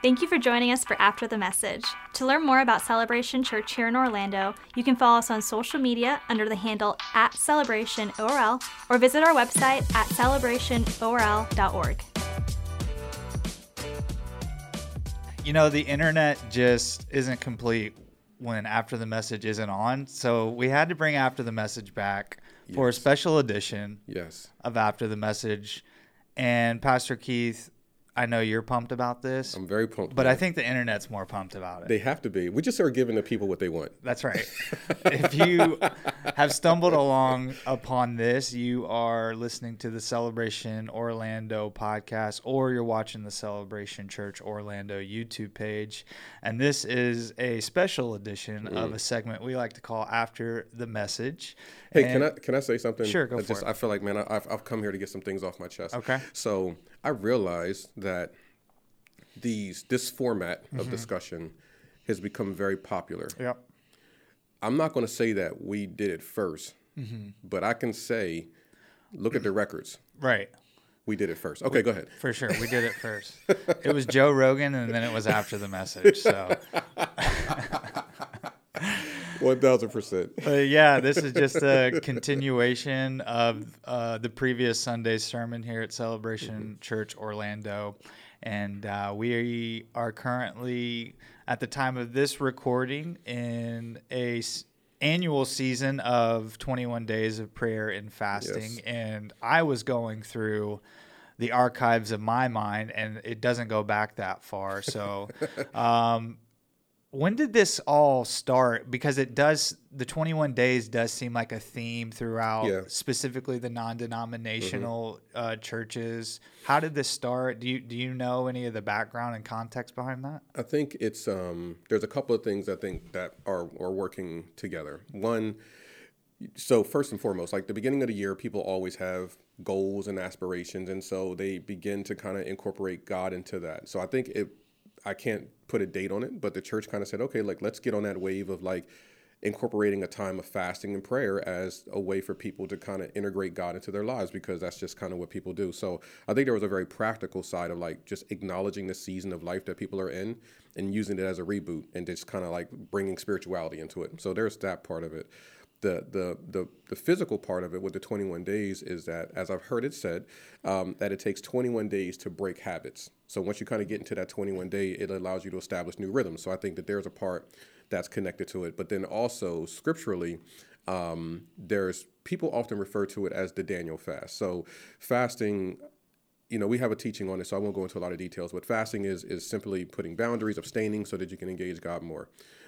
Thank you for joining us for After the Message. To learn more about Celebration Church here in Orlando, you can follow us on social media under the handle @CelebrationORL or visit our website at celebrationorl.org. You know, the internet just isn't complete when After the Message isn't on. So we had to bring After the Message back for a special edition of After the Message. And Pastor Keith, I know you're pumped about this. I'm very pumped. But I think the internet's more pumped about it. They have to be. We just are giving the people what they want. That's right. If you have stumbled along upon this, you are listening to the Celebration Orlando podcast, or you're watching the Celebration Church Orlando YouTube page. And this is a special edition of a segment we like to call After the Message. Hey, can I say something? Sure, go for it. I feel like, man, I've come here to get some things off my chest. Okay. So I realized that this format of discussion has become very popular. Yep. I'm not going to say that we did it first, but I can say, look at the records. Right. We did it first. Okay, go ahead. For sure. We did it first. It was Joe Rogan, and then it was After the Message. So 1000%. Yeah, this is just a continuation of the previous Sunday's sermon here at Celebration Church Orlando. And we are currently, at the time of this recording, in a annual season of 21 days of prayer and fasting. Yes. And I was going through the archives of my mind, and it doesn't go back that far. So when did this all start? Because the 21 days does seem like a theme throughout, specifically the non-denominational churches. How did this start? Do you know any of the background and context behind that? I think it's there's a couple of things I think that are working together. One, so first and foremost, like the beginning of the year, people always have goals and aspirations, and so they begin to kind of incorporate God into that. So I think I can't put a date on it, but the church kind of said, okay, like let's get on that wave of like incorporating a time of fasting and prayer as a way for people to kind of integrate God into their lives, because that's just kind of what people do. So I think there was a very practical side of like just acknowledging the season of life that people are in and using it as a reboot and just kind of like bringing spirituality into it. So there's that part of it. The physical part of it with the 21 days is that, as I've heard it said, that it takes 21 days to break habits. So once you kind of get into that 21 day, it allows you to establish new rhythms. So I think that there's a part that's connected to it. But then also scripturally, there's people often refer to it as the Daniel fast. So fasting, you know, we have a teaching on it, so I won't go into a lot of details, but fasting is simply putting boundaries, abstaining so that you can engage God more.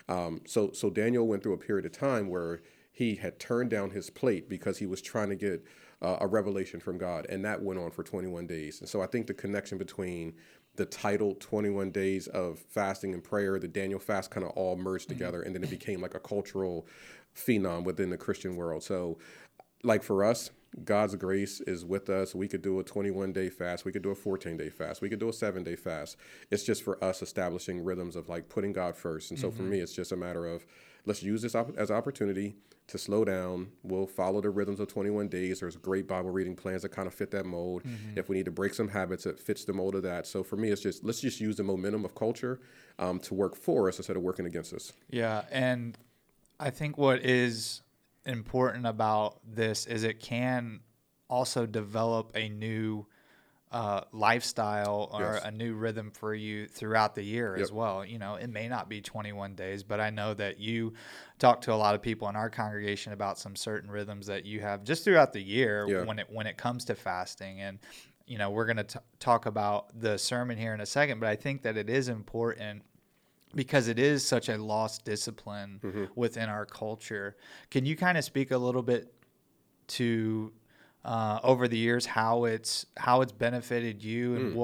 So Daniel went through a period of time where he had turned down his plate because he was trying to get a revelation from God, and that went on for 21 days. And so I think the connection between the title 21 days of fasting and prayer, the Daniel fast, kind of all merged together, and then it became like a cultural phenom within the Christian world. So like for us, God's grace is with us. We could do a 21-day fast. We could do a 14-day fast. We could do a 7-day fast. It's just for us establishing rhythms of like putting God first. And so for me, it's just a matter of let's use this as an opportunity to slow down. We'll follow the rhythms of 21 days. There's great Bible reading plans that kind of fit that mold. If we need to break some habits, it fits the mold of that. So for me, it's just let's just use the momentum of culture to work for us instead of working against us. Yeah, and I think what is important about this is it can also develop a new lifestyle or a new rhythm for you throughout the year as well. You know, it may not be 21 days, but I know that you talk to a lot of people in our congregation about some certain rhythms that you have just throughout the year when it comes to fasting. And, you know, we're going to talk about the sermon here in a second, but I think that it is important because it is such a lost discipline within our culture. Can you kind of speak a little bit to over the years how it's benefited you and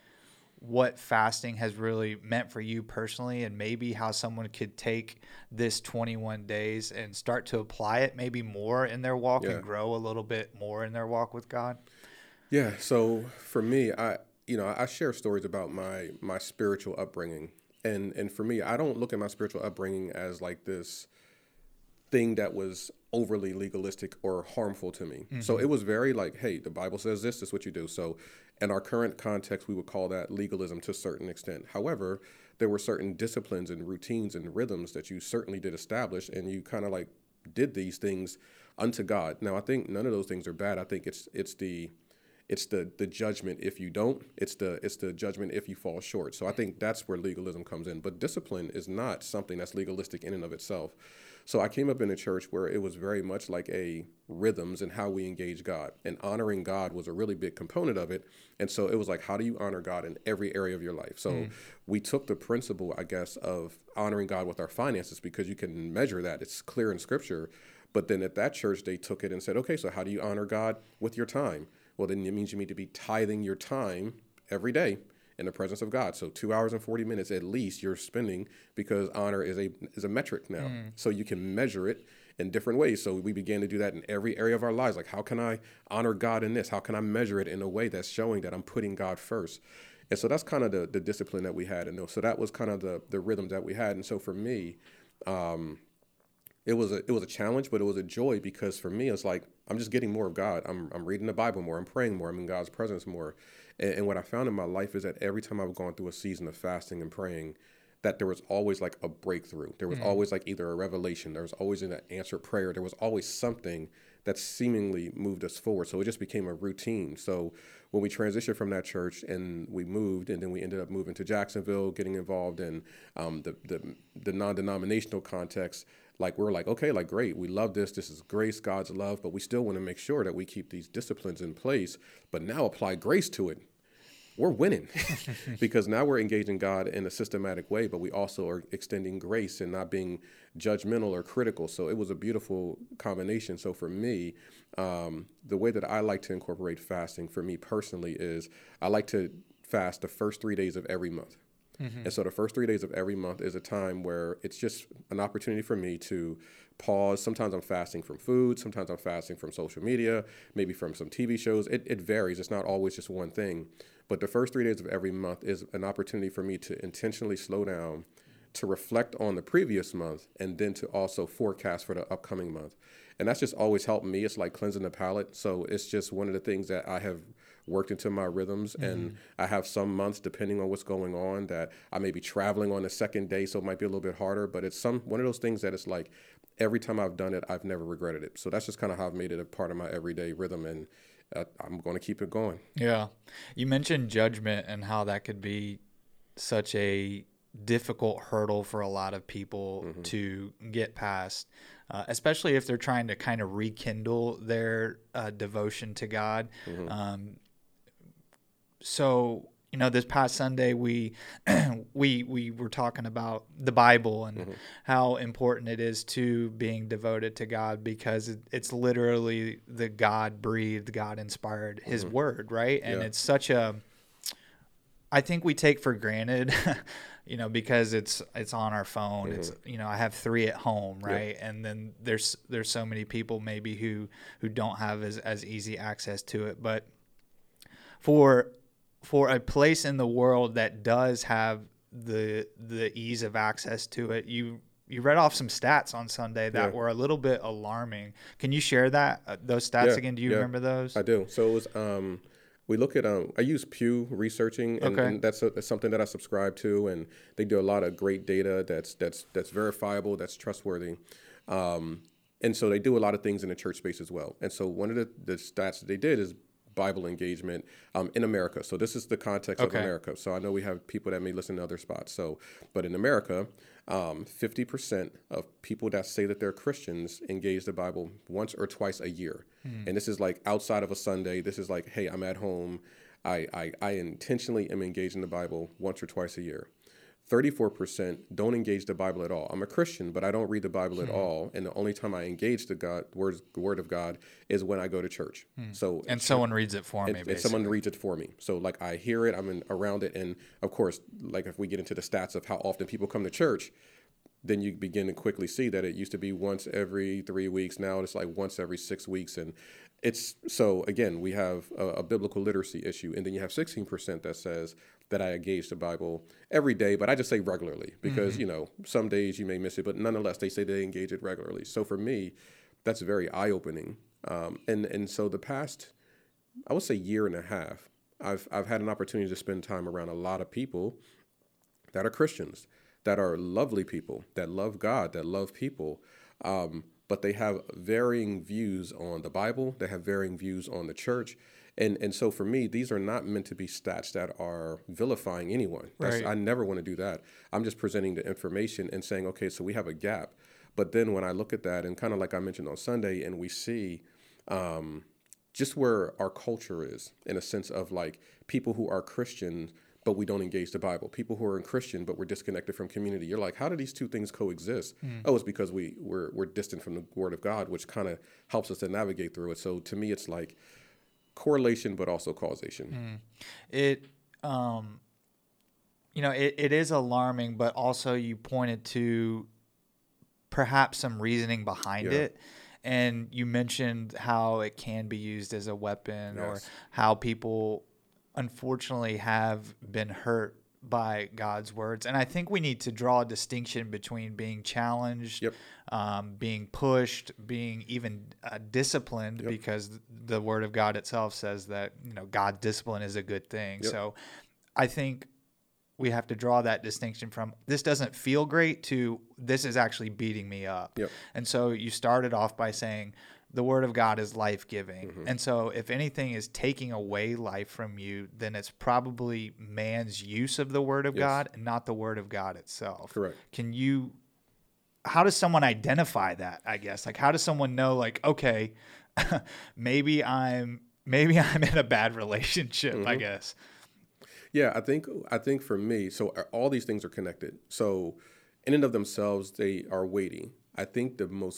what fasting has really meant for you personally, and maybe how someone could take this 21 days and start to apply it maybe more in their walk and grow a little bit more in their walk with God? Yeah. So for me, I share stories about my spiritual upbringing. And for me, I don't look at my spiritual upbringing as like this thing that was overly legalistic or harmful to me. So it was very like, hey, the Bible says this is what you do. So in our current context, we would call that legalism to a certain extent. However, there were certain disciplines and routines and rhythms that you certainly did establish, and you kind of like did these things unto God. Now, I think none of those things are bad. I think it's the judgment if you don't. It's the judgment if you fall short. So I think that's where legalism comes in. But discipline is not something that's legalistic in and of itself. So I came up in a church where it was very much like a rhythms and how we engage God, and honoring God was a really big component of it. And so it was like, how do you honor God in every area of your life? So we took the principle, I guess, of honoring God with our finances, because you can measure that. It's clear in Scripture. But then at that church, they took it and said, okay, so how do you honor God with your time? Well, then it means you need to be tithing your time every day in the presence of God. So 2 hours and 40 minutes at least you're spending, because honor is a metric now. So you can measure it in different ways. So we began to do that in every area of our lives. Like, how can I honor God in this? How can I measure it in a way that's showing that I'm putting God first? And so that's kind of the discipline that we had. And so that was kind of the rhythm that we had. And so for me, it was a challenge, but it was a joy, because for me, it's like, I'm just getting more of God. I'm reading the Bible more. I'm praying more. I'm in God's presence more. And what I found in my life is that every time I've gone through a season of fasting and praying, that there was always like a breakthrough. There was always like either a revelation. There was always an answered prayer. There was always something that seemingly moved us forward. So it just became a routine. So when we transitioned from that church and we moved, and then we ended up moving to Jacksonville, getting involved in the non-denominational context, like we're like, okay, like great, we love this. This is grace, God's love, but we still want to make sure that we keep these disciplines in place, but now apply grace to it. We're winning because now we're engaging God in a systematic way, but we also are extending grace and not being judgmental or critical. So it was a beautiful combination. So for me, the way that I like to incorporate fasting for me personally is I like to fast the first 3 days of every month. And so the first 3 days of every month is a time where it's just an opportunity for me to pause. Sometimes I'm fasting from food. Sometimes I'm fasting from social media, maybe from some TV shows. It varies. It's not always just one thing. But the first 3 days of every month is an opportunity for me to intentionally slow down, to reflect on the previous month, and then to also forecast for the upcoming month. And that's just always helped me. It's like cleansing the palate. So it's just one of the things that I have worked into my rhythms. And I have some months, depending on what's going on, that I may be traveling on the second day, so it might be a little bit harder. But it's one of those things that it's like every time I've done it, I've never regretted it. So that's just kind of how I've made it a part of my everyday rhythm. And I'm going to keep it going. Yeah. You mentioned judgment and how that could be such a difficult hurdle for a lot of people to get past, especially if they're trying to kind of rekindle their devotion to God. So, this past Sunday we were talking about the Bible and how important it is to being devoted to God, because it's literally the God-breathed, God-inspired, His Word, right? And it's such I think we take for granted, because it's on our phone. It's, I have 3 at home, right? And then there's so many people maybe who don't have as easy access to it. But for a place in the world that does have the ease of access to it, you read off some stats on Sunday that were a little bit alarming. Can you share those stats again? Do you remember those? I do. So it was we look at I use Pew Researching, and that's something that I subscribe to, and they do a lot of great data that's verifiable, that's trustworthy. And so they do a lot of things in the church space as well. And so one of the stats that they did is Bible engagement in America. So this is the context of America. So I know we have people that may listen to other spots. But in America, 50% of people that say that they're Christians engage the Bible once or twice a year. And this is like outside of a Sunday. This is like, hey, I'm at home. I intentionally am engaged in the Bible once or twice a year. 34% don't engage the Bible at all. I'm a Christian, but I don't read the Bible at all. And the only time I engage the Word of God is when I go to church. So someone reads it for me, basically. And someone reads it for me. So like I hear it, I'm around it. And of course, like if we get into the stats of how often people come to church, then you begin to quickly see that it used to be once every 3 weeks. Now it's like once every 6 weeks. And it's so, again, we have a biblical literacy issue. And then you have 16% that says that I engage the Bible every day, but I just say regularly because, you know, some days you may miss it, but nonetheless, they say they engage it regularly. So for me, that's very eye-opening. And so the past, I would say, year and a half, I've had an opportunity to spend time around a lot of people that are Christians, that are lovely people, that love God, that love people, but they have varying views on the Bible. They have varying views on the church. And so for me, these are not meant to be stats that are vilifying anyone. Right. I never want to do that. I'm just presenting the information and saying, okay, so we have a gap. But then when I look at that, and kind of like I mentioned on Sunday, and we see just where our culture is in a sense of like people who are Christian, but we don't engage the Bible. People who are in Christian, but we're disconnected from community. You're like, how do these two things coexist? Oh, it's because we're distant from the Word of God, which kind of helps us to navigate through it. So to me, it's like correlation, but also causation. It, you know, it is alarming, but also you pointed to perhaps some reasoning behind it. And you mentioned how it can be used as a weapon, or how people unfortunately have been hurt by God's words. And I think we need to draw a distinction between being challenged, being pushed, being even disciplined, because the Word of God itself says that, you know, God's discipline is a good thing. So I think we have to draw that distinction from this doesn't feel great to this is actually beating me up. And so you started off by saying the Word of God is life-giving. And so if anything is taking away life from you, then it's probably man's use of the Word of God and not the Word of God itself. Correct. How does someone identify that, I guess? Like, how does someone know, like, okay, maybe I'm in a bad relationship, I guess. Yeah, I think for me, so all these things are connected. So in and of themselves, they are weighty. I think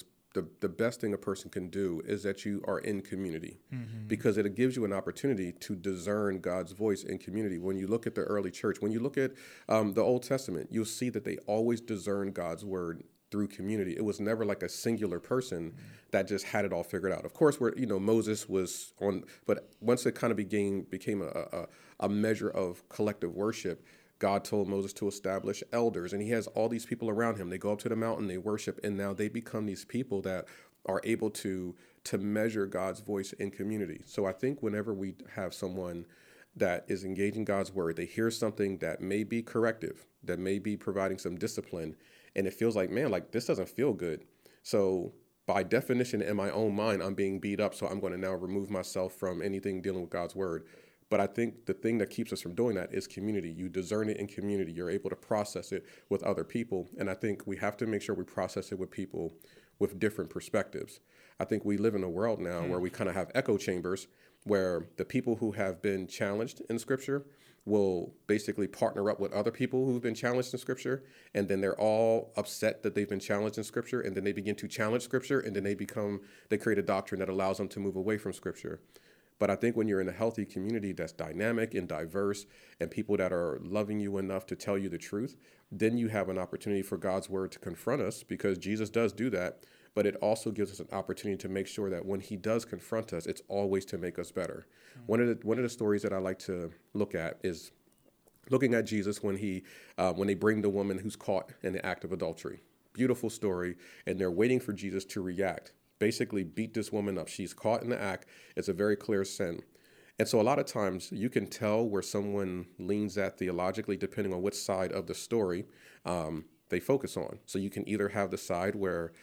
the best thing a person can do is that you are in community, because it gives you an opportunity to discern God's voice in community. When you look at the early church, when you look at the Old Testament, you'll see that they always discern God's word through community. It was never like a singular person that just had it all figured out. Of course, Moses was on, but once it kind of became a measure of collective worship, God told Moses to establish elders, and he has all these people around him. They go up to the mountain, they worship, and now they become these people that are able to measure God's voice in community. So I think whenever we have someone that is engaging God's word, they hear something that may be corrective, that may be providing some discipline, and it feels like, man, like this doesn't feel good. So by definition, in my own mind, I'm being beat up, so I'm going to now remove myself from anything dealing with God's word. But I think the thing that keeps us from doing that is community. You discern it in community. You're able to process it with other people. And I think we have to make sure we process it with people with different perspectives. I think we live in a world now where we kind of have echo chambers, where the people who have been challenged in Scripture will basically partner up with other people who've been challenged in Scripture, and then they're all upset that they've been challenged in Scripture, and then they begin to challenge Scripture, and then they create a doctrine that allows them to move away from Scripture. But I think when you're in a healthy community that's dynamic and diverse, and people that are loving you enough to tell you the truth, then you have an opportunity for God's word to confront us, because Jesus does do that. But it also gives us an opportunity to make sure that when he does confront us, it's always to make us better. One of the stories that I like to look at is looking at Jesus when they bring the woman who's caught in the act of adultery. Beautiful story, and they're waiting for Jesus to react. Basically beat this woman up. She's caught in the act. It's a very clear sin. And so a lot of times you can tell where someone leans at theologically, depending on which side of the story they focus on. So you can either have the side where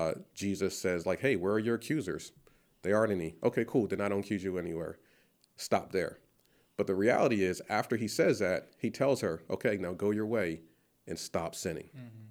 Jesus says, like, hey, where are your accusers? They aren't any. Okay, cool. Then I don't accuse you anywhere. Stop there. But the reality is, after he says that, he tells her, okay, now go your way and stop sinning.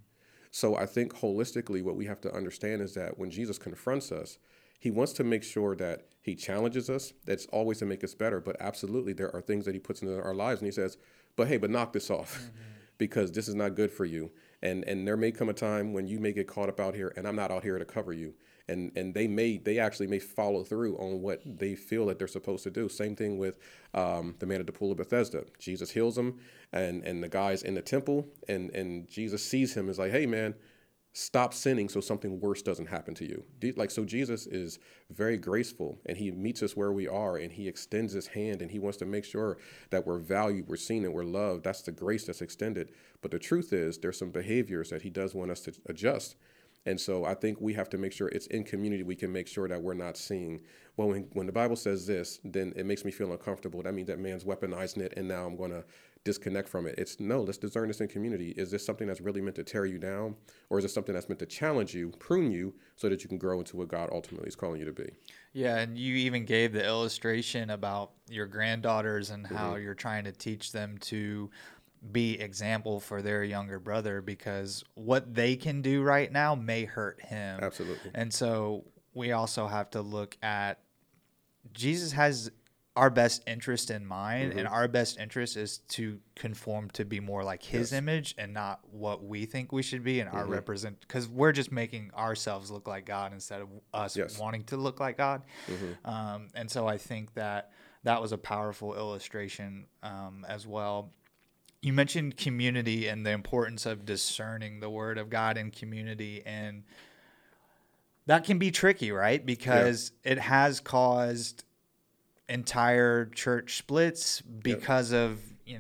So I think holistically what we have to understand is that when Jesus confronts us, he wants to make sure that he challenges us. That's always to make us better. But absolutely, there are things that he puts into our lives, and he says, but knock this off because this is not good for you. And there may come a time when you may get caught up out here, and I'm not out here to cover you. And they actually may follow through on what they feel that they're supposed to do. Same thing with the man at the pool of Bethesda. Jesus heals him, and the guy's in the temple, and Jesus sees him and is like, hey, man, stop sinning so something worse doesn't happen to you. So Jesus is very graceful, and he meets us where we are, and he extends his hand, and he wants to make sure that we're valued, we're seen, and we're loved. That's the grace that's extended. But the truth is there's some behaviors that he does want us to adjust. And so I think we have to make sure it's in community. We can make sure that we're not seeing, well, when the Bible says this, then it makes me feel uncomfortable. That means that man's weaponizing it, and now I'm going to disconnect from it. It's no, let's discern this in community. Is this something that's really meant to tear you down, or is it something that's meant to challenge you, prune you, so that you can grow into what God ultimately is calling you to be? Yeah, and you even gave the illustration about your granddaughters and how you're trying to teach them to be example for their younger brother, because what they can do right now may hurt him. Absolutely. And so we also have to look at Jesus has our best interest in mind, and our best interest is to conform to be more like his image and not what we think we should be and our represent, because we're just making ourselves look like God instead of us wanting to look like God. And so I think that was a powerful illustration as well. You mentioned community and the importance of discerning the word of God in community, and that can be tricky, right? Because it has caused entire church splits because of,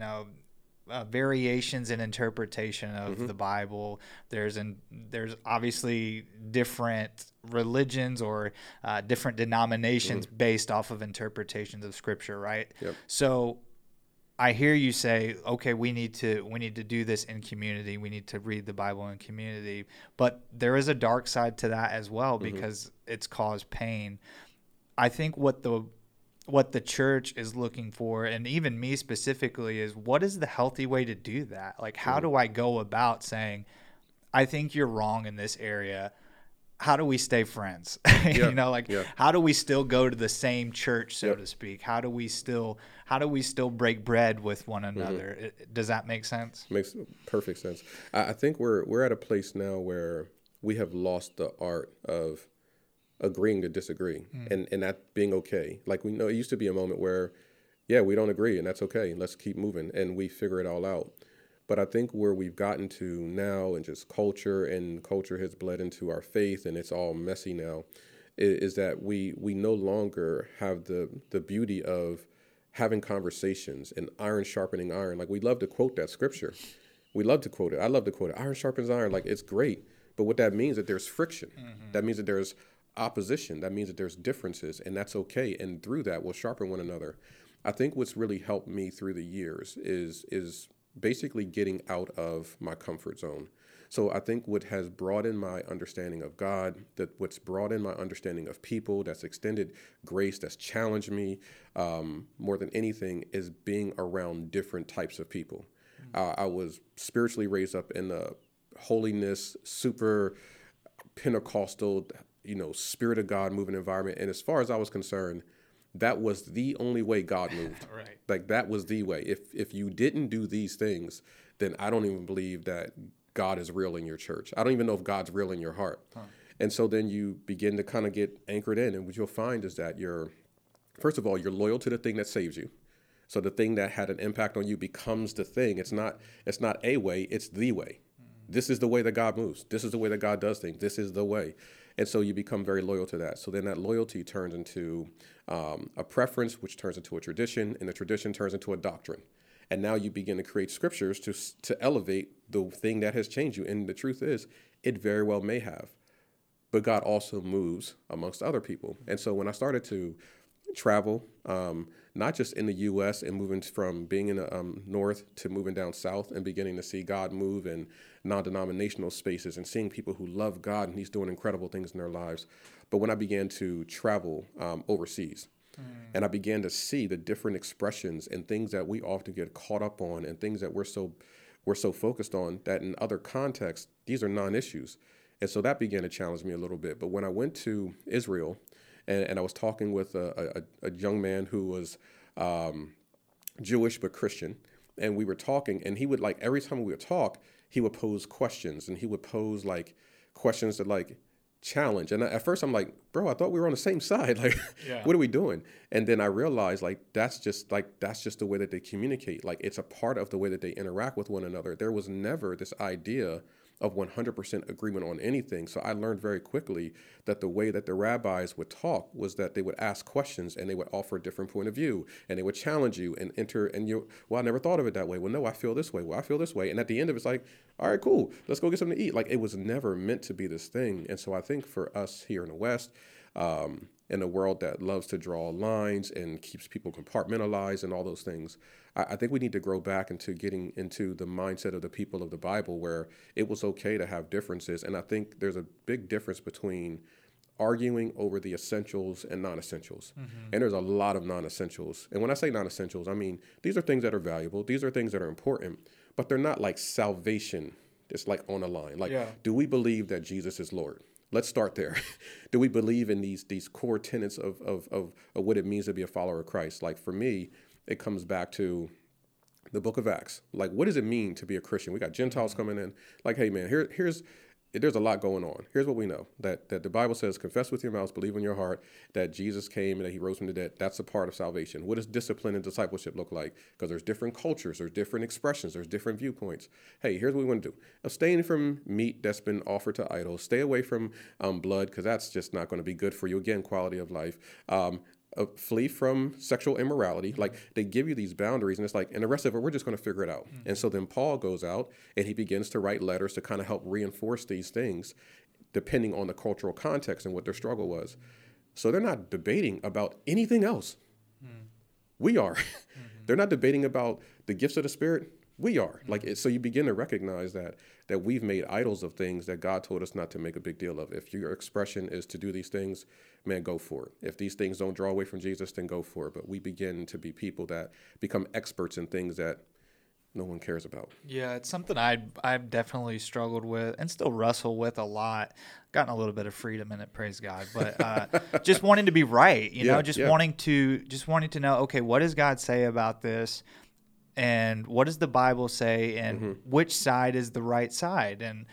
variations in interpretation of the Bible. There's obviously different religions or different denominations based off of interpretations of Scripture, right? So I hear you say, okay, we need to do this in community. We need to read the Bible in community. But there is a dark side to that as well, because it's caused pain. I think what the church is looking for, and even me specifically, is what is the healthy way to do that? Like, how do I go about saying, I think you're wrong in this area? How do we stay friends? How do we still go to the same church, so to speak? How do we still break bread with one another? Does that make sense? Makes perfect sense. I think we're at a place now where we have lost the art of agreeing to disagree, and that being okay. Like, we know it used to be a moment where, we don't agree, and that's okay. Let's keep moving, and we figure it all out. But I think where we've gotten to now, and just culture has bled into our faith, and it's all messy now, is that we no longer have the beauty of having conversations and iron sharpening iron. Like, we love to quote that scripture. We love to quote it. I love to quote it. Iron sharpens iron. Like, it's great. But what that means is that there's friction. That means that there's opposition. That means that there's differences, and that's okay. And through that, we'll sharpen one another. I think what's really helped me through the years is basically getting out of my comfort zone. So I think what has broadened my understanding of God, what's broadened my understanding of people, that's extended grace, that's challenged me more than anything, is being around different types of people. I was spiritually raised up in the holiness, super Pentecostal, Spirit of God moving environment. And as far as I was concerned, that was the only way God moved. Right. Like, that was the way. If you didn't do these things, then I don't even believe that God is real in your church. I don't even know if God's real in your heart. And so then you begin to kind of get anchored in. And what you'll find is that first of all, you're loyal to the thing that saves you. So the thing that had an impact on you becomes the thing. It's not a way, it's the way. This is the way that God moves. This is the way that God does things. This is the way. And so you become very loyal to that. So then that loyalty turns into a preference, which turns into a tradition, and the tradition turns into a doctrine. And now you begin to create scriptures to elevate the thing that has changed you. And the truth is, it very well may have. But God also moves amongst other people. And so when I started to travel, not just in the U.S. and moving from being in the north to moving down south and beginning to see God move in non-denominational spaces and seeing people who love God and he's doing incredible things in their lives. But when I began to travel overseas, and I began to see the different expressions and things that we often get caught up on and things that we're so focused on that in other contexts, these are non-issues. And so that began to challenge me a little bit. But when I went to Israel, and I was talking with a young man who was Jewish but Christian, and we were talking, and he would, like, every time we would talk, he would pose questions, and he would pose questions that challenge. And at first I'm like, bro, I thought we were on the same side. What are we doing? And then I realized that's just the way that they communicate. Like, it's a part of the way that they interact with one another. There was never this idea of 100% agreement on anything. So I learned very quickly that the way that the rabbis would talk was that they would ask questions and they would offer a different point of view and they would challenge you and enter and you, well, I never thought of it that way. Well, no, I feel this way. Well, I feel this way. And at the end of it's like, all right, cool. Let's go get something to eat. Like it was never meant to be this thing. And so I think for us here in the West, in a world that loves to draw lines and keeps people compartmentalized and all those things, I think we need to grow back into getting into the mindset of the people of the Bible where it was okay to have differences. And I think there's a big difference between arguing over the essentials and non-essentials. And there's a lot of non-essentials. And when I say non-essentials, I mean, these are things that are valuable. These are things that are important, but they're not like salvation. It's like on a line. Like, do we believe that Jesus is Lord? Let's start there. Do we believe in these core tenets of what it means to be a follower of Christ? Like for me, it comes back to the book of Acts. Like, what does it mean to be a Christian? We got Gentiles coming in. Like, hey, man, there's a lot going on. Here's what we know, that the Bible says, confess with your mouth, believe in your heart that Jesus came and that he rose from the dead. That's a part of salvation. What does discipline and discipleship look like? Because there's different cultures, there's different expressions, there's different viewpoints. Hey, here's what we want to do. Abstain from meat that's been offered to idols. Stay away from blood, because that's just not going to be good for you. Again, quality of life. Flee from sexual immorality. Like they give you these boundaries and it's like, and the rest of it, we're just going to figure it out. And so then Paul goes out and he begins to write letters to kind of help reinforce these things depending on the cultural context and what their struggle was. So they're not debating about anything else. We are. They're not debating about the gifts of the Spirit. We are. So you begin to recognize that we've made idols of things that God told us not to make a big deal of. If your expression is to do these things, man, go for it. If these things don't draw away from Jesus, then go for it. But we begin to be people that become experts in things that no one cares about. Yeah, it's something I've definitely struggled with and still wrestle with a lot. Gotten a little bit of freedom in it, praise God. But just wanting to be right, wanting to know, okay, what does God say about this? And what does the Bible say, and which side is the right side? And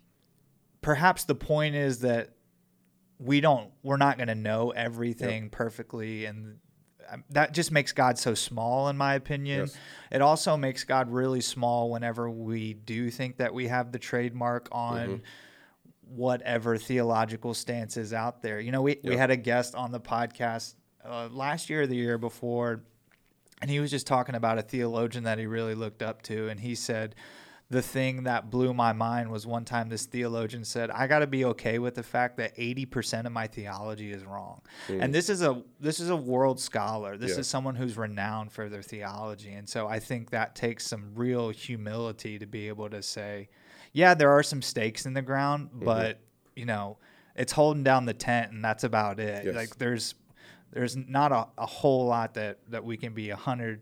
perhaps the point is that we're not going to know everything perfectly, and that just makes God so small, in my opinion. Yes. It also makes God really small whenever we do think that we have the trademark on whatever theological stance is out there. We had a guest on the podcast last year or the year before, and he was just talking about a theologian that he really looked up to. And he said, the thing that blew my mind was one time this theologian said, I got to be okay with the fact that 80% of my theology is wrong. And this is a world scholar. This is someone who's renowned for their theology. And so I think that takes some real humility to be able to say, yeah, there are some stakes in the ground, but it's holding down the tent and that's about it. Yes. Like there's not a whole lot that we can be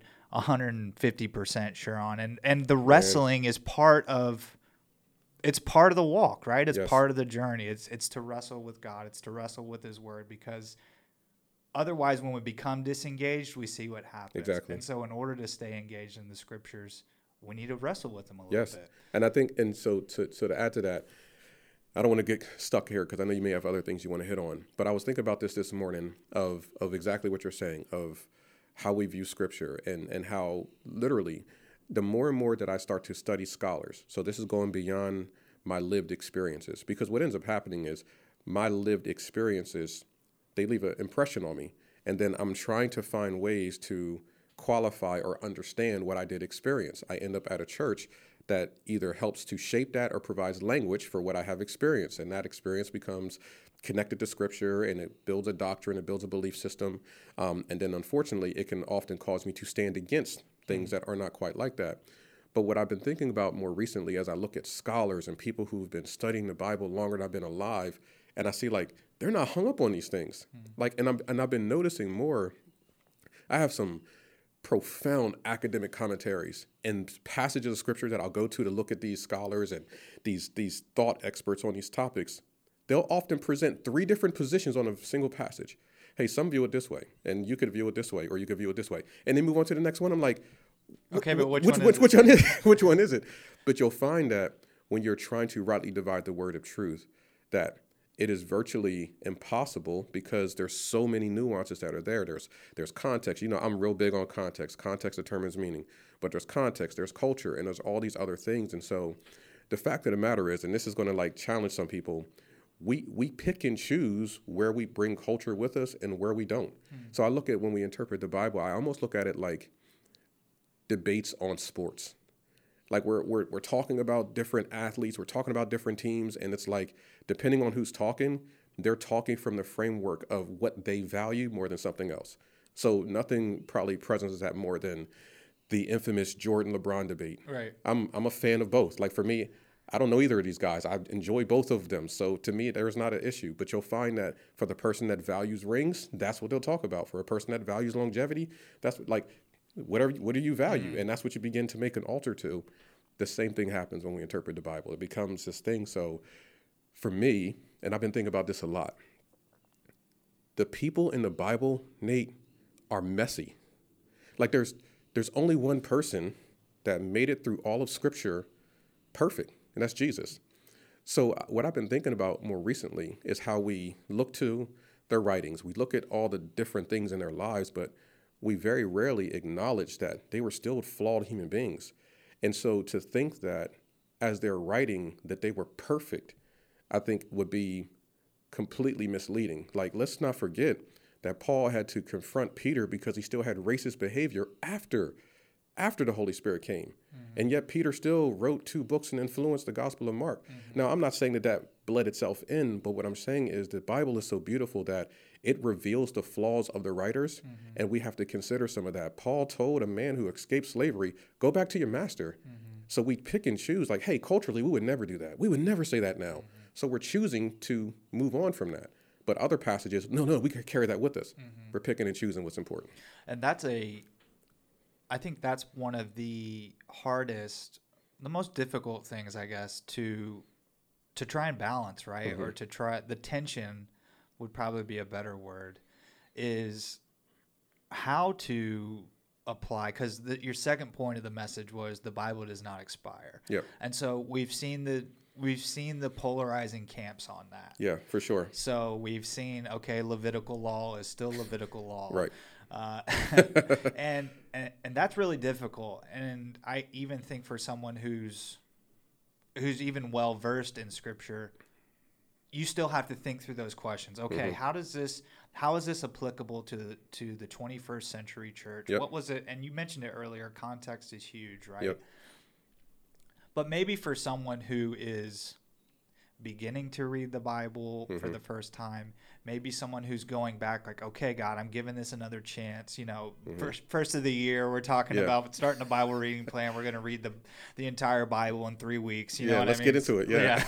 150% sure on. And the wrestling is part of the walk, right? It's part of the journey. It's to wrestle with God. It's to wrestle with his word, because otherwise when we become disengaged, we see what happens. Exactly. And so in order to stay engaged in the scriptures, we need to wrestle with them a little bit. And I think, and so to add to that, I don't want to get stuck here because I know you may have other things you want to hit on, but I was thinking about this morning of exactly what you're saying, of how we view scripture and how literally the more and more that I start to study scholars, so this is going beyond my lived experiences, because what ends up happening is my lived experiences, they leave an impression on me. And then I'm trying to find ways to qualify or understand what I did experience. I end up at a church that either helps to shape that or provides language for what I have experienced. And that experience becomes connected to scripture, and it builds a doctrine, it builds a belief system. And then unfortunately, it can often cause me to stand against things that are not quite like that. But what I've been thinking about more recently, as I look at scholars and people who've been studying the Bible longer than I've been alive, and I see like, they're not hung up on these things. Like, and I've been noticing more, I have some profound academic commentaries and passages of scripture that I'll go to look at these scholars and these thought experts on these topics. They'll often present 3 different positions on a single passage. Hey, some view it this way, and you could view it this way, or you could view it this way. And then move on to the next one. I'm like, okay, but which one is it? But you'll find that when you're trying to rightly divide the word of truth, that it is virtually impossible because there's so many nuances that are there. There's context. I'm real big on context. Context determines meaning. But there's context, there's culture, and there's all these other things. And so the fact of the matter is, and this is going to like challenge some people, we pick and choose where we bring culture with us and where we don't. So I look at when we interpret the Bible, I almost look at it like debates on sports. Like we're talking about different athletes, we're talking about different teams, and it's like depending on who's talking, they're talking from the framework of what they value more than something else. So nothing probably presents that more than the infamous Jordan LeBron debate. Right. I'm a fan of both. Like for me, I don't know either of these guys. I enjoy both of them. So to me, there's not an issue. But you'll find that for the person that values rings, that's what they'll talk about. For a person that values longevity, that's like what do you value? And that's what you begin to make an altar to. The same thing happens when we interpret the Bible. It becomes this thing. So for me, and I've been thinking about this a lot, the people in the Bible, Nate, are messy. Like there's only one person that made it through all of Scripture perfect, and that's Jesus. So what I've been thinking about more recently is how we look to their writings. We look at all the different things in their lives, but we very rarely acknowledge that they were still flawed human beings. And so to think that as they're writing that they were perfect, I think would be completely misleading. Like, let's not forget that Paul had to confront Peter because he still had racist behavior after the Holy Spirit came. And yet Peter still wrote 2 books and influenced the Gospel of Mark. Now, I'm not saying that bled itself in, but what I'm saying is the Bible is so beautiful that it reveals the flaws of the writers, and we have to consider some of that. Paul told a man who escaped slavery, go back to your master. So we pick and choose, like, hey, culturally, we would never do that. We would never say that now. So we're choosing to move on from that. But other passages, no, we can carry that with us. We're picking and choosing what's important. And I think that's one of the hardest, the most difficult things, I guess, to try and balance, right? Or to try, the tension would probably be a better word, is how to apply, because your second point of the message was the Bible does not expire. Yep. And so we've seen the polarizing camps on that. Yeah, for sure. So we've seen, okay, Levitical law is still Levitical law. Right. And that's really difficult. And I even think for someone who's even well versed in Scripture, you still have to think through those questions. Okay, how is this applicable to the 21st century church? Yep. What was it? And you mentioned it earlier. Context is huge, right? Yep. But maybe for someone who is beginning to read the Bible for the first time, maybe someone who's going back like, okay, God, I'm giving this another chance. You know, first of the year, we're talking about starting a Bible reading plan. We're going to read the entire Bible in 3 weeks. You know what let's I mean? get into it. Yeah.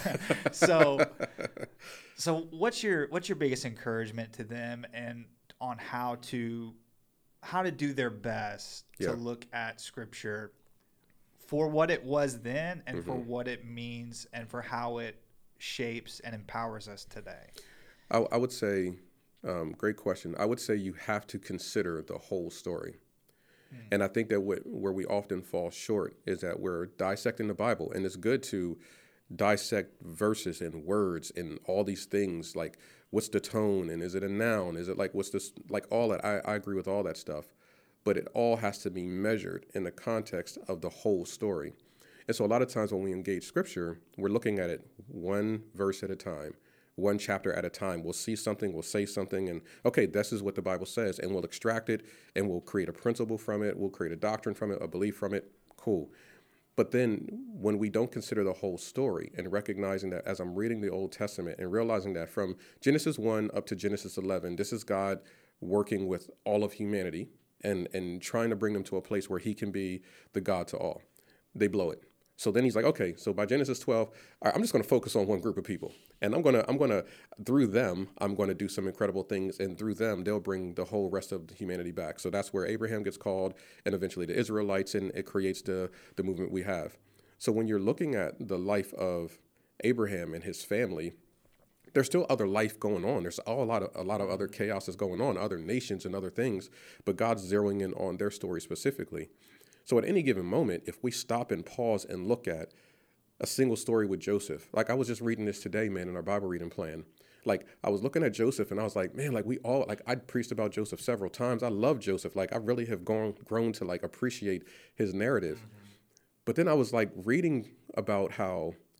So what's your biggest encouragement to them and on how to do their best to look at Scripture for what it was then and for what it means and for how it shapes and empowers us today? I would say, great question. I would say you have to consider the whole story. And I think that where we often fall short is that we're dissecting the Bible. And it's good to dissect verses and words and all these things, like what's the tone and is it a noun? Is it like what's this, like all that? I agree with all that stuff. But it all has to be measured in the context of the whole story. And so a lot of times when we engage Scripture, we're looking at it one verse at a time, one chapter at a time. We'll see something, we'll say something, and okay, this is what the Bible says, and we'll extract it, and we'll create a principle from it, we'll create a doctrine from it, a belief from it, cool. But then when we don't consider the whole story and recognizing that as I'm reading the Old Testament and realizing that from Genesis 1 up to Genesis 11, this is God working with all of humanity and trying to bring them to a place where he can be the God to all. They blow it. So then he's like, okay, so by Genesis 12, I'm just going to focus on one group of people. And I'm going to, through them, I'm going to do some incredible things. And through them, they'll bring the whole rest of humanity back. So that's where Abraham gets called and eventually the Israelites, and it creates the movement we have. So when you're looking at the life of Abraham and his family, there's still other life going on. There's a lot of other chaos that's going on, other nations and other things, but God's zeroing in on their story specifically. So at any given moment, if we stop and pause and look at a single story with Joseph, like I was just reading this today, man, in our Bible reading plan. Like I was looking at Joseph and I was like, man, like I preached about Joseph several times. I love Joseph. Like I really have grown to like appreciate his narrative. But then I was like reading about how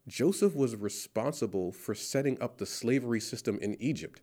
Joseph was responsible for setting up the slavery system in Egypt.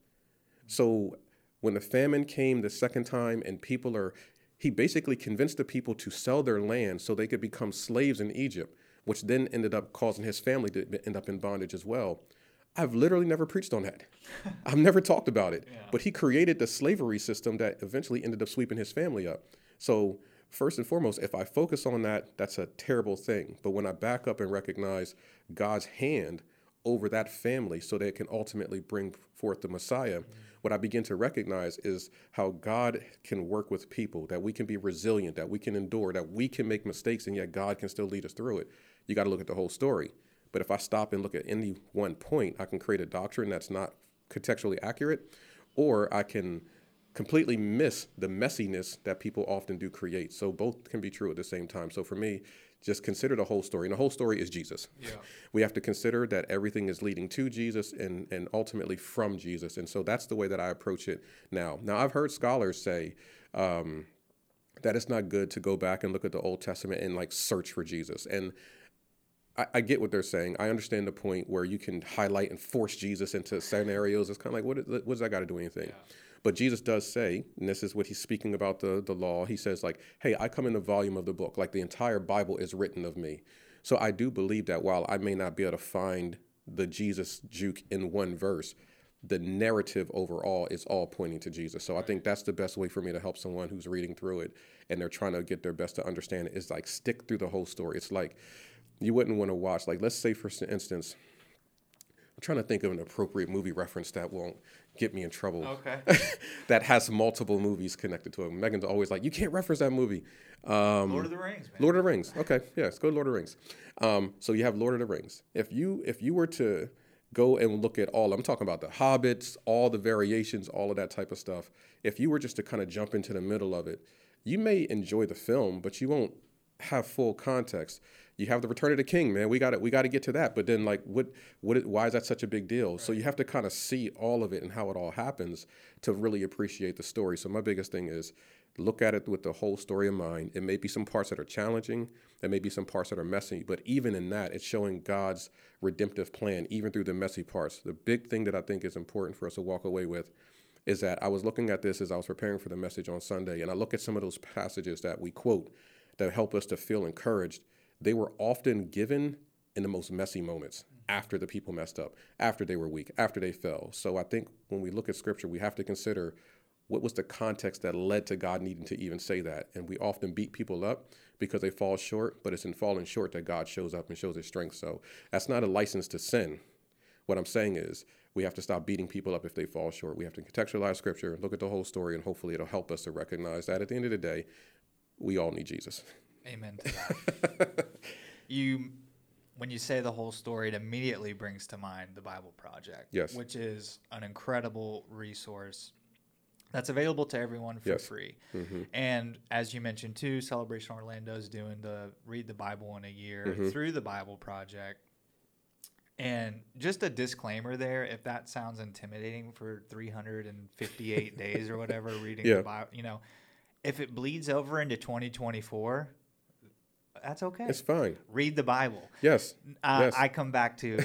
So when the famine came the second time and he basically convinced the people to sell their land so they could become slaves in Egypt, which then ended up causing his family to end up in bondage as well. I've literally never preached on that. I've never talked about it. Yeah. But he created the slavery system that eventually ended up sweeping his family up. So first and foremost, if I focus on that, that's a terrible thing. But when I back up and recognize God's hand over that family so that it can ultimately bring forth the Messiah, what I begin to recognize is how God can work with people, that we can be resilient, that we can endure, that we can make mistakes, and yet God can still lead us through it. You got to look at the whole story. But if I stop and look at any one point, I can create a doctrine that's not contextually accurate, or I can completely miss the messiness that people often do create. So both can be true at the same time. So for me, just consider the whole story. And the whole story is Jesus. Yeah. We have to consider that everything is leading to Jesus and ultimately from Jesus. And so that's the way that I approach it now. Now, I've heard scholars say that it's not good to go back and look at the Old Testament and like search for Jesus. And I get what they're saying. I understand the point where you can highlight and force Jesus into scenarios. It's kind of like, what does that got to do anything? Yeah. But Jesus does say, and this is what he's speaking about the law, he says like, hey, I come in the volume of the book, like the entire Bible is written of me. So I do believe that while I may not be able to find the Jesus juke in one verse, the narrative overall is all pointing to Jesus. So I think that's the best way for me to help someone who's reading through it and they're trying to get their best to understand it, is like stick through the whole story. It's like, you wouldn't want to watch, like, let's say for instance, I'm trying to think of an appropriate movie reference that won't get me in trouble. Okay. That has multiple movies connected to it. Megan's always like, you can't reference that movie. Lord of the Rings, man. Lord of the Rings. Okay, yeah, let's go to Lord of the Rings. So you have Lord of the Rings. If you were to go and look at I'm talking about the Hobbits, all the variations, all of that type of stuff. If you were just to kind of jump into the middle of it, you may enjoy the film, but you won't have full context. You have the Return of the King, man. We got to get to that. But then, like, why is that such a big deal? Right. So you have to kind of see all of it and how it all happens to really appreciate the story. So my biggest thing is look at it with the whole story in mind. It may be some parts that are challenging. There may be some parts that are messy. But even in that, it's showing God's redemptive plan, even through the messy parts. The big thing that I think is important for us to walk away with is that I was looking at this as I was preparing for the message on Sunday, and I look at some of those passages that we quote that help us to feel encouraged. They were often given in the most messy moments, after the people messed up, after they were weak, after they fell. So I think when we look at Scripture, we have to consider what was the context that led to God needing to even say that. And we often beat people up because they fall short, but it's in falling short that God shows up and shows his strength. So that's not a license to sin. What I'm saying is we have to stop beating people up if they fall short. We have to contextualize Scripture, look at the whole story, and hopefully it'll help us to recognize that at the end of the day, we all need Jesus. Amen to that. When you say the whole story, it immediately brings to mind the Bible Project, yes, which is an incredible resource that's available to everyone for free. Mm-hmm. And as you mentioned too, Celebration Orlando is doing the Read the Bible in a Year through the Bible Project. And just a disclaimer there, if that sounds intimidating for 358 days or whatever reading the Bible, if it bleeds over into 2024, that's okay. It's fine. Read the Bible. Yes. I come back to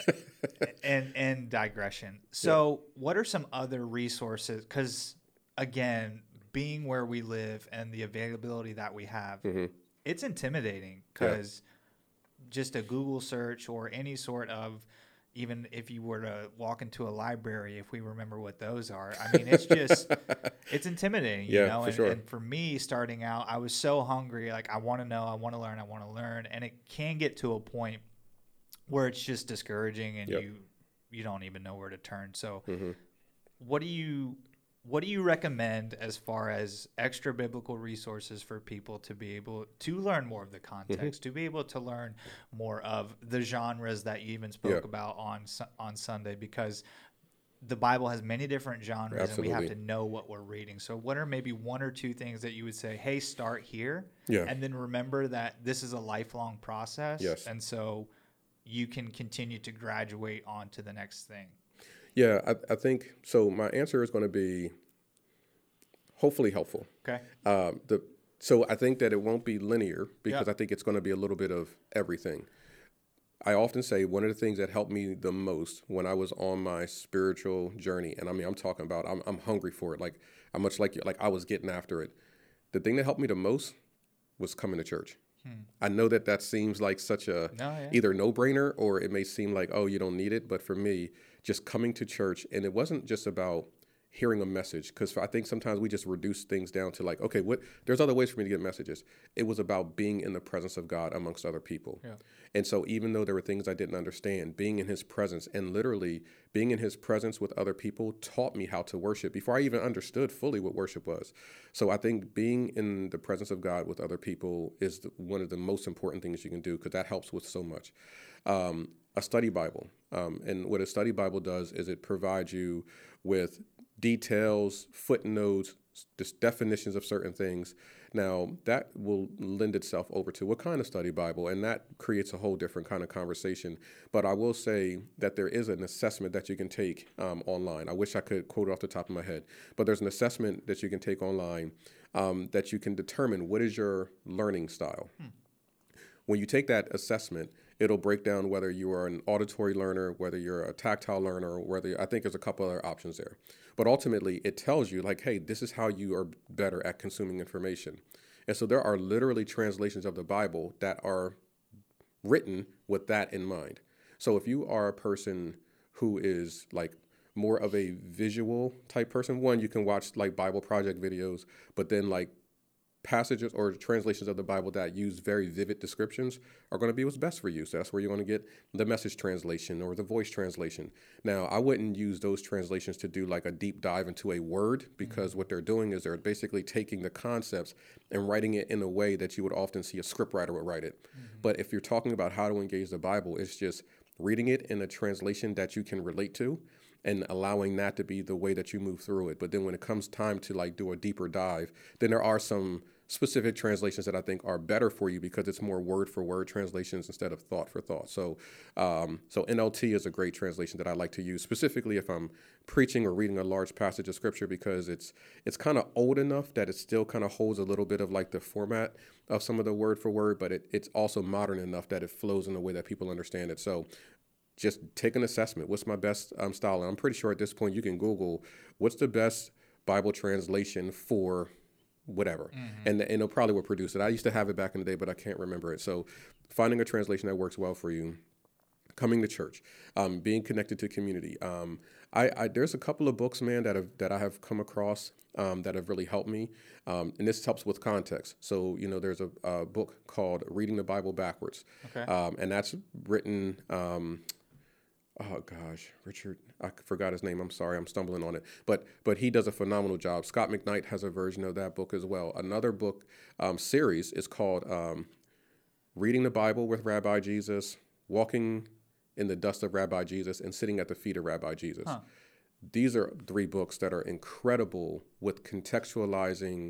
and digression. So what are some other resources? Because, again, being where we live and the availability that we have, it's intimidating because just a Google search or any sort of, even if you were to walk into a library, if we remember what those are, I mean, it's just, it's intimidating, For sure. And for me, starting out, I was so hungry. Like, I want to know, I want to learn. And it can get to a point where it's just discouraging and you don't even know where to turn. So what do you recommend as far as extra biblical resources for people to be able to learn more of the context, to be able to learn more of the genres that you even spoke about on Sunday? Because the Bible has many different genres. Absolutely. And we have to know what we're reading. So what are maybe one or two things that you would say, hey, start here, and then remember that this is a lifelong process, and so you can continue to graduate on to the next thing? Yeah, I think so. My answer is going to be hopefully helpful. Okay. So I think that it won't be linear because I think it's going to be a little bit of everything. I often say one of the things that helped me the most when I was on my spiritual journey, and I mean, I'm talking about I'm hungry for it. Like I'm much like you, like I was getting after it. The thing that helped me the most was coming to church. I know that that seems like such a either no-brainer, or it may seem like, oh, you don't need it. But for me, just coming to church, and it wasn't just about hearing a message, because I think sometimes we just reduce things down to like, okay, there's other ways for me to get messages. It was about being in the presence of God amongst other people. Yeah. And so even though there were things I didn't understand, being in his presence and literally being in his presence with other people taught me how to worship before I even understood fully what worship was. So I think being in the presence of God with other people is one of the most important things you can do, because that helps with so much. A study Bible. And what a study Bible does is it provides you with details, footnotes, just definitions of certain things. Now, that will lend itself over to what kind of study Bible, and that creates a whole different kind of conversation. But I will say that there is an assessment that you can take online. I wish I could quote it off the top of my head, but there's an assessment that you can take online that you can determine what is your learning style. When you take that assessment, it'll break down whether you are an auditory learner, whether you're a tactile learner, I think there's a couple other options there. But ultimately, it tells you like, hey, this is how you are better at consuming information. And so there are literally translations of the Bible that are written with that in mind. So if you are a person who is like more of a visual type person, one, you can watch like Bible Project videos, but then like passages or translations of the Bible that use very vivid descriptions are going to be what's best for you. So that's where you're going to get the Message translation or the Voice translation. Now, I wouldn't use those translations to do like a deep dive into a word, because what they're doing is they're basically taking the concepts and writing it in a way that you would often see a scriptwriter would write it. But if you're talking about how to engage the Bible, it's just reading it in a translation that you can relate to and allowing that to be the way that you move through it. But then when it comes time to like do a deeper dive, then there are some specific translations that I think are better for you, because it's more word for word translations instead of thought for thought. So NLT is a great translation that I like to use specifically if I'm preaching or reading a large passage of scripture, because it's kind of old enough that it still kind of holds a little bit of like the format of some of the word for word, but it's also modern enough that it flows in a way that people understand it. So just take an assessment. What's my best style? And I'm pretty sure at this point you can Google what's the best Bible translation for whatever, and it'll probably will produce it. I used to have it back in the day, but I can't remember it. So finding a translation that works well for you, coming to church, being connected to community. There's a couple of books, man, that I have come across that have really helped me, and this helps with context. So, there's a book called Reading the Bible Backwards, and that's written. Oh gosh, Richard, I forgot his name. I'm sorry, I'm stumbling on it. But he does a phenomenal job. Scott McKnight has a version of that book as well. Another book series is called Reading the Bible with Rabbi Jesus, Walking in the Dust of Rabbi Jesus, and Sitting at the Feet of Rabbi Jesus. These are 3 books that are incredible with contextualizing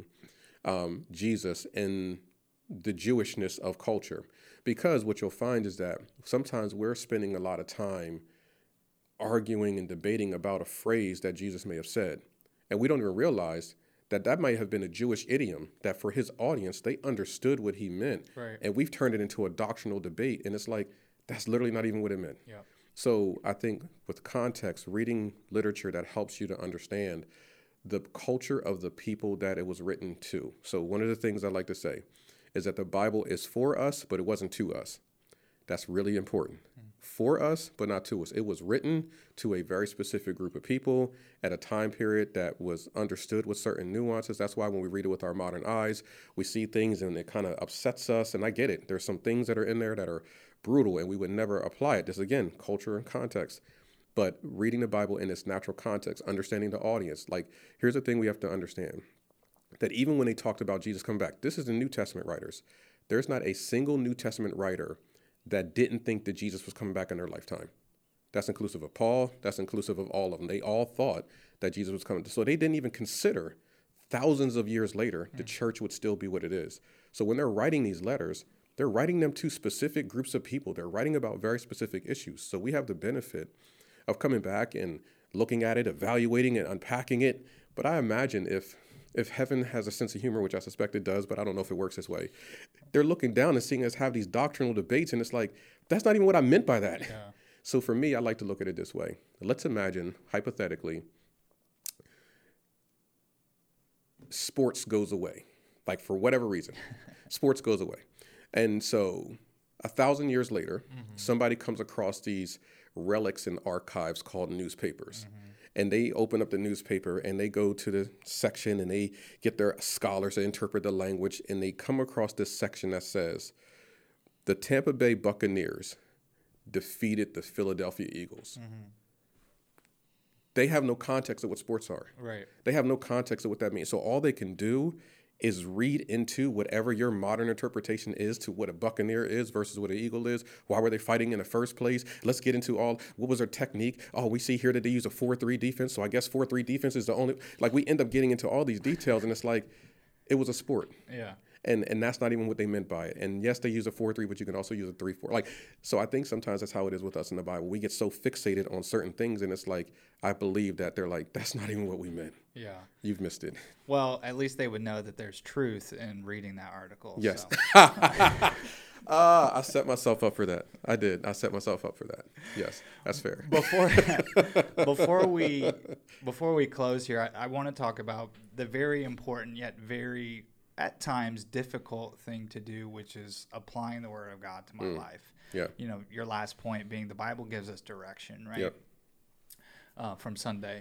Jesus in the Jewishness of culture. Because what you'll find is that sometimes we're spending a lot of time arguing and debating about a phrase that Jesus may have said. And we don't even realize that might have been a Jewish idiom that for his audience, they understood what he meant. Right. And we've turned it into a doctrinal debate. And it's like, that's literally not even what it meant. Yeah. So I think with context, reading literature that helps you to understand the culture of the people that it was written to. So one of the things I like to say is that the Bible is for us, but it wasn't to us. That's really important. For us, but not to us. It was written to a very specific group of people at a time period that was understood with certain nuances. That's why when we read it with our modern eyes, we see things and it kind of upsets us. And I get it. There's some things that are in there that are brutal and we would never apply it. This, again, culture and context. But reading the Bible in its natural context, understanding the audience. Like, here's the thing we have to understand. That even when they talked about Jesus coming back, this is the New Testament writers. There's not a single New Testament writer that didn't think that Jesus was coming back in their lifetime. That's inclusive of Paul. That's inclusive of all of them. They all thought that Jesus was coming. So they didn't even consider thousands of years later, the church would still be what it is. So when they're writing these letters, they're writing them to specific groups of people. They're writing about very specific issues. So we have the benefit of coming back and looking at it, evaluating it, unpacking it. But I imagine if heaven has a sense of humor, which I suspect it does, but I don't know if it works this way. they're looking down and seeing us have these doctrinal debates, and it's like, that's not even what I meant by that. Yeah. So for me, I like to look at it this way. Let's imagine, hypothetically, sports goes away, like for whatever reason, sports goes away. And so 1,000 years later, somebody comes across these relics and archives called newspapers. And they open up the newspaper and they go to the section and they get their scholars to interpret the language, and they come across this section that says, the Tampa Bay Buccaneers defeated the Philadelphia Eagles. They have no context of what sports are. Right. They have no context of what that means. So all they can do is read into whatever your modern interpretation is to what a Buccaneer is versus what an Eagle is. Why were they fighting in the first place? Let's get into what was their technique? Oh, we see here that they use a 4-3 defense, so I guess 4-3 defense is the only, like we end up getting into all these details, and it's like, it was a sport. Yeah. And that's not even what they meant by it. And yes, they use a 4-3, but you can also use a 3-4. Like, so I think sometimes that's how it is with us in the Bible. We get so fixated on certain things, and it's like, I believe that they're like, that's not even what we meant. Yeah. You've missed it. Well, at least they would know that there's truth in reading that article. Yes. So. I set myself up for that. I did. I set myself up for that. Yes, that's fair. Before we close here, I want to talk about the very important yet very, at times, difficult thing to do, which is applying the Word of God to my life. Yeah. You know, your last point being the Bible gives us direction, right? Yep. From Sunday.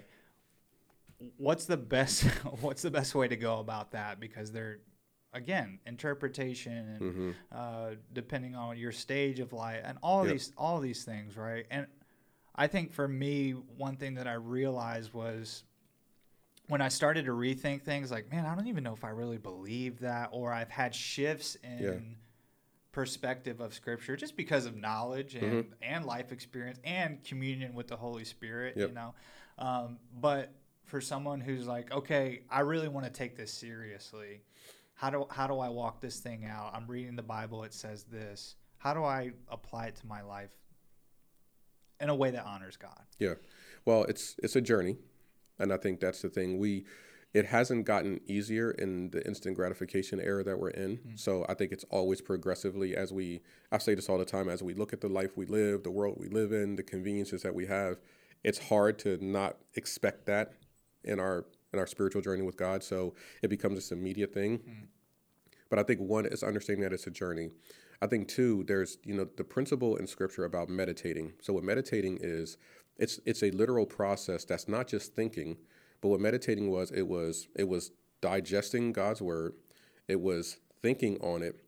What's the best way to go about that? Because they're, again, interpretation and depending on your stage of life and all these things, right? And I think for me, one thing that I realized was when I started to rethink things, like, man, I don't even know if I really believe that, or I've had shifts in perspective of Scripture just because of knowledge and life experience and communion with the Holy Spirit, you know. But for someone who's like, okay, I really want to take this seriously. How do I walk this thing out? I'm reading the Bible. It says this. How do I apply it to my life in a way that honors God? Yeah. Well, it's a journey. And I think that's the thing. It hasn't gotten easier in the instant gratification era that we're in. So I think it's always progressively I say this all the time, as we look at the life we live, the world we live in, the conveniences that we have, it's hard to not expect that in our spiritual journey with God. So it becomes this immediate thing. But I think one is understanding that it's a journey. I think two, there's, the principle in Scripture about meditating. So what meditating is, it's a literal process that's not just thinking, but what meditating was, it was digesting God's word. It was thinking on it.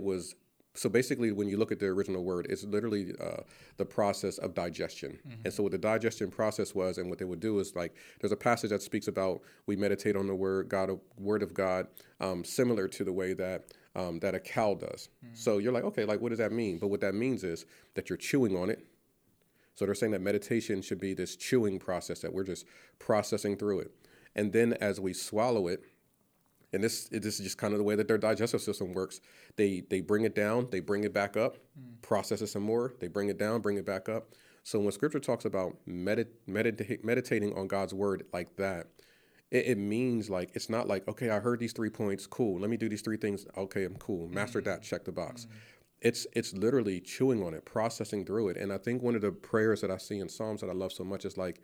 So basically, when you look at the original word, it's literally the process of digestion. And so what the digestion process was, and what they would do is, like, there's a passage that speaks about we meditate on the word of God, similar to the way that a cow does. So you're like, okay, like, what does that mean? But what that means is that you're chewing on it. So they're saying that meditation should be this chewing process, that we're just processing through it. And then as we swallow it, and this is just kind of the way that their digestive system works. They bring it down, they bring it back up, process it some more, they bring it down, bring it back up. So when Scripture talks about meditating on God's word like that, it means, like, it's not like, okay, I heard these 3 points, cool, let me do these 3 things, okay, I'm cool, mastered that, check the box. It's literally chewing on it, processing through it. And I think one of the prayers that I see in Psalms that I love so much is like,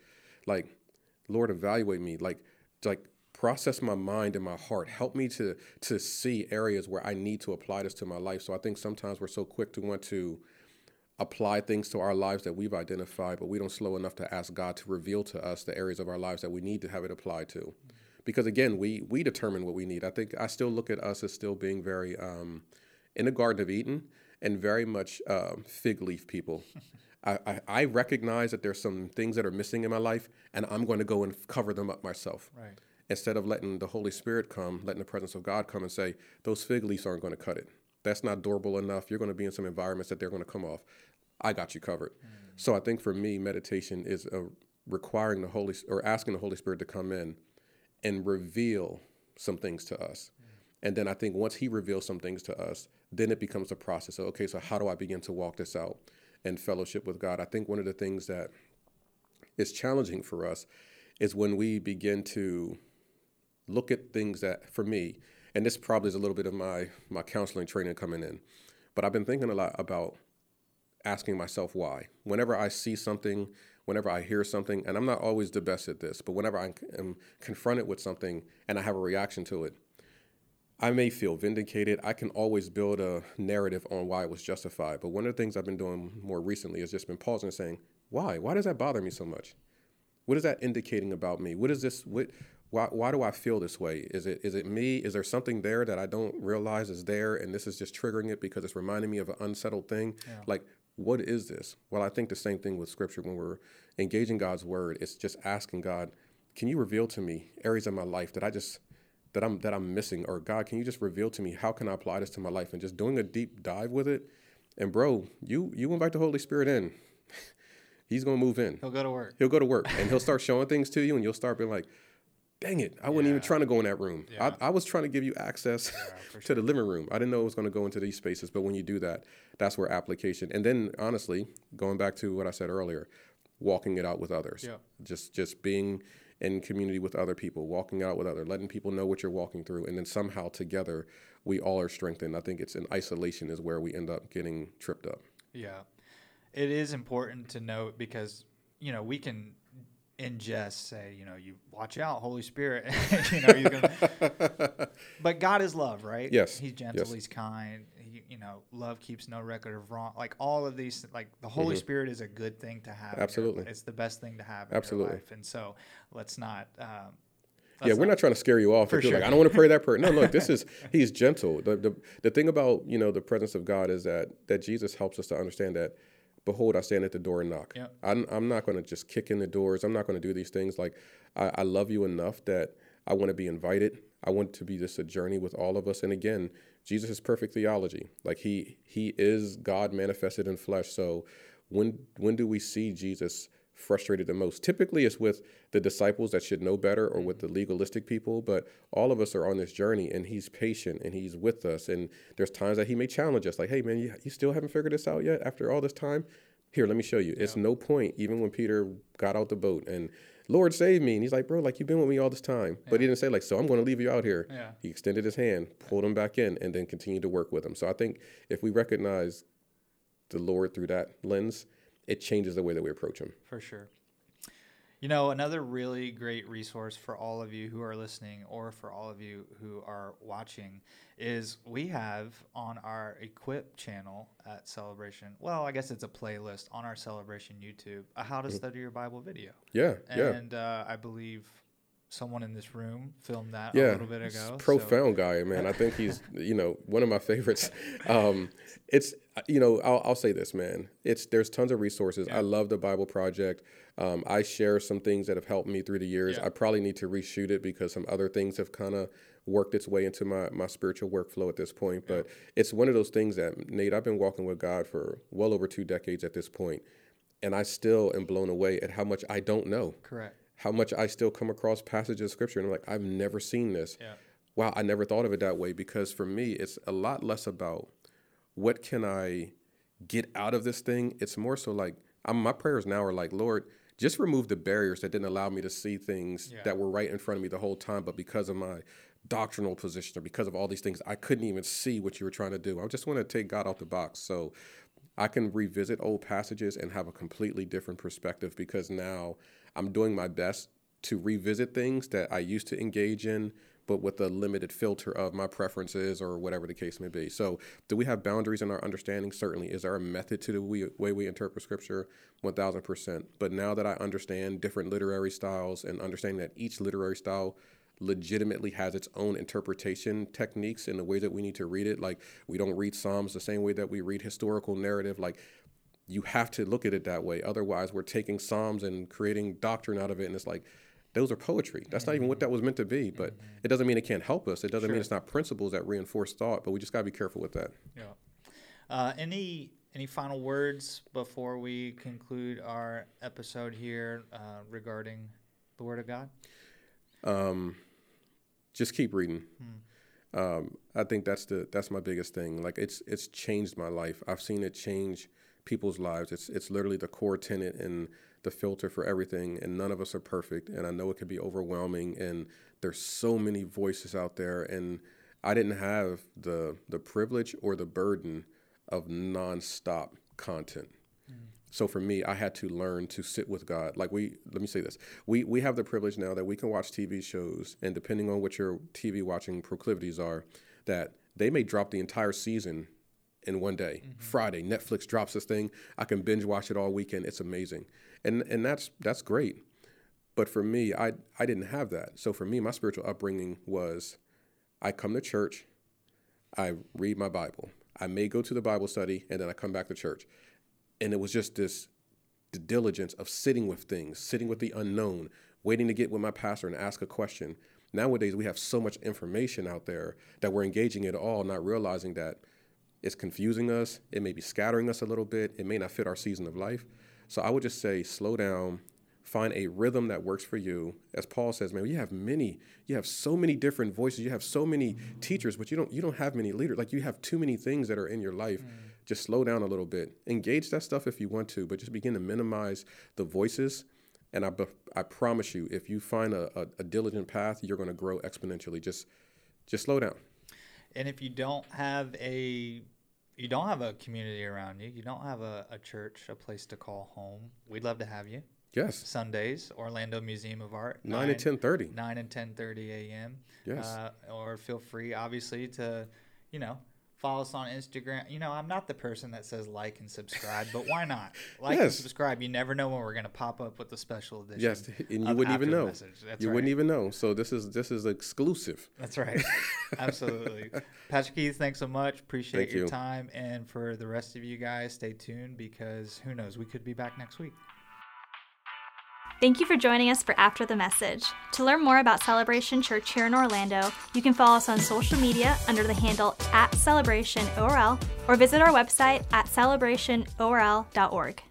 Lord, evaluate me, like process my mind and my heart. Help me to see areas where I need to apply this to my life. So I think sometimes we're so quick to want to apply things to our lives that we've identified, but we don't slow enough to ask God to reveal to us the areas of our lives that we need to have it applied to. Because again, we determine what we need. I think I still look at us as still being very in the Garden of Eden and very much fig leaf people. I recognize that there's some things that are missing in my life, and I'm going to go and cover them up myself. Right. Instead of letting the Holy Spirit come, letting the presence of God come and say, those fig leaves aren't going to cut it. That's not durable enough. You're going to be in some environments that they're going to come off. I got you covered. So I think for me, meditation is requiring asking the Holy Spirit to come in and reveal some things to us. And then I think once he reveals some things to us, then it becomes a process of, okay, so how do I begin to walk this out and fellowship with God? I think one of the things that is challenging for us is when we begin to look at things that, for me, and this probably is a little bit of my counseling training coming in, but I've been thinking a lot about asking myself why. Whenever I see something, whenever I hear something, and I'm not always the best at this, but whenever I am confronted with something and I have a reaction to it, I may feel vindicated. I can always build a narrative on why it was justified. But one of the things I've been doing more recently has just been pausing and saying, why? Why does that bother me so much? What is that indicating about me? What is this? Why do I feel this way? Is it me? Is there something there that I don't realize is there, and this is just triggering it because it's reminding me of an unsettled thing? Yeah. Like, what is this? Well, I think the same thing with Scripture. When we're engaging God's Word, it's just asking God, can you reveal to me areas of my life that I'm missing? Or God, can you just reveal to me, how can I apply this to my life? And just doing a deep dive with it. And bro, you invite the Holy Spirit in. He's going to move in. He'll go to work. He'll go to work, and he'll start showing things to you, and you'll start being like, dang it, I wasn't even trying to go in that room. Yeah. I was trying to give you access to the living room. I didn't know it was going to go into these spaces, but when you do that, that's where application. And then, honestly, going back to what I said earlier, walking it out with others. Yeah. Just being in community with other people, walking out with others, letting people know what you're walking through, and then somehow together we all are strengthened. I think it's in isolation is where we end up getting tripped up. Yeah. It is important to note because, we can say, you watch out, Holy Spirit, he's gonna, but God is love, right? Yes. He's gentle, yes. He's kind. Love keeps no record of wrong. Like all of these, like the Holy Spirit is a good thing to have. Absolutely. It's the best thing to have in your life. And so let's not, we're not trying to scare you off. If you're like, I don't want to pray that prayer. No, look, he's gentle. The thing about, the presence of God is that Jesus helps us to understand that, behold, I stand at the door and knock. Yep. I'm not going to just kick in the doors. I'm not going to do these things. Like, I love you enough that I want to be invited. I want to be just a journey with all of us. And again, Jesus is perfect theology. Like he is God manifested in flesh. So when do we see Jesus frustrated the most? Typically it's with the disciples that should know better or with the legalistic people, but all of us are on this journey, and he's patient and he's with us. And there's times that he may challenge us like, hey man, you still haven't figured this out yet after all this time? Here, let me show you. Yeah. It's no point, even when Peter got out the boat and Lord save me. And he's like, bro, like you've been with me all this time. Yeah. But he didn't say like, so I'm going to leave you out here. Yeah. He extended his hand, pulled him back in, and then continued to work with him. So I think if we recognize the Lord through that lens, it changes the way that we approach him. For sure. Another really great resource for all of you who are listening or for all of you who are watching is we have on our Equip channel at Celebration, well, I guess it's a playlist on our Celebration YouTube, a How to Study Your Bible video. Yeah, and I believe someone in this room filmed that a little bit ago. Profound guy, man. I think he's, one of my favorites. It's, I'll say this, man. There's tons of resources. Yeah. I love the Bible Project. I share some things that have helped me through the years. Yeah. I probably need to reshoot it because some other things have kind of worked its way into my spiritual workflow at this point. Yeah. But it's one of those things that, Nate, I've been walking with God for well over 2 decades at this point, and I still am blown away at how much I don't know. Correct. How much I still come across passages of Scripture and I'm like, I've never seen this. Yeah. Wow, I never thought of it that way, because for me, it's a lot less about what can I get out of this thing. It's more so like, my prayers now are like, Lord, just remove the barriers that didn't allow me to see things that were right in front of me the whole time, but because of my doctrinal position or because of all these things, I couldn't even see what you were trying to do. I just want to take God out the box so I can revisit old passages and have a completely different perspective, because now I'm doing my best to revisit things that I used to engage in, but with a limited filter of my preferences or whatever the case may be. So do we have boundaries in our understanding? Certainly. Is there a method to the way we interpret Scripture? 1,000%. But now that I understand different literary styles and understanding that each literary style legitimately has its own interpretation techniques in the way that we need to read it. Like, we don't read Psalms the same way that we read historical narrative. Like, you have to look at it that way. Otherwise, we're taking Psalms and creating doctrine out of it. And it's like, those are poetry. That's not even what that was meant to be. But it doesn't mean it can't help us. It doesn't mean it's not principles that reinforce thought. But we just got to be careful with that. Yeah. Any final words before we conclude our episode here regarding the Word of God? Just keep reading. I think that's my biggest thing. Like, it's changed my life. I've seen it change people's lives. It's literally the core tenet and the filter for everything. And none of us are perfect. And I know it can be overwhelming. And there's so many voices out there. And I didn't have the privilege or the burden of nonstop content. So for me, I had to learn to sit with God. Let me say this. We have the privilege now that we can watch TV shows, and depending on what your TV watching proclivities are, that they may drop the entire season in one day. Friday, Netflix drops this thing. I can binge watch it all weekend. It's amazing. And that's great. But for me, I didn't have that. So for me, my spiritual upbringing was I come to church, I read my Bible. I may go to the Bible study, and then I come back to church. And it was just the diligence of sitting with things, sitting with the unknown, waiting to get with my pastor and ask a question. Nowadays, we have so much information out there that we're engaging it all, not realizing that it's confusing us. It may be scattering us a little bit. It may not fit our season of life. So I would just say, slow down, find a rhythm that works for you. As Paul says, man, you have so many different voices. You have so many teachers, but you don't have many leaders. Like, you have too many things that are in your life. Just slow down a little bit. Engage that stuff if you want to, but just begin to minimize the voices. And I promise you, if you find a diligent path, you're going to grow exponentially. Just slow down. And if you don't have a community around you, you don't have a church, a place to call home, we'd love to have you. Yes. Sundays, Orlando Museum of Art. 9 and 10:30. 9 and 10:30 a.m. Yes. Or feel free, obviously, to, follow us on Instagram. I'm not the person that says like and subscribe, but why not? Like and subscribe. You never know when we're going to pop up with a special edition. Yes, and you wouldn't even know. You wouldn't even know. So this is exclusive. That's right. Absolutely. Pastor Keith, thanks so much. Appreciate your time. And for the rest of you guys, stay tuned, because who knows, we could be back next week. Thank you for joining us for After the Message. To learn more about Celebration Church here in Orlando, you can follow us on social media under the handle @CelebrationORL, or visit our website at celebrationorl.org.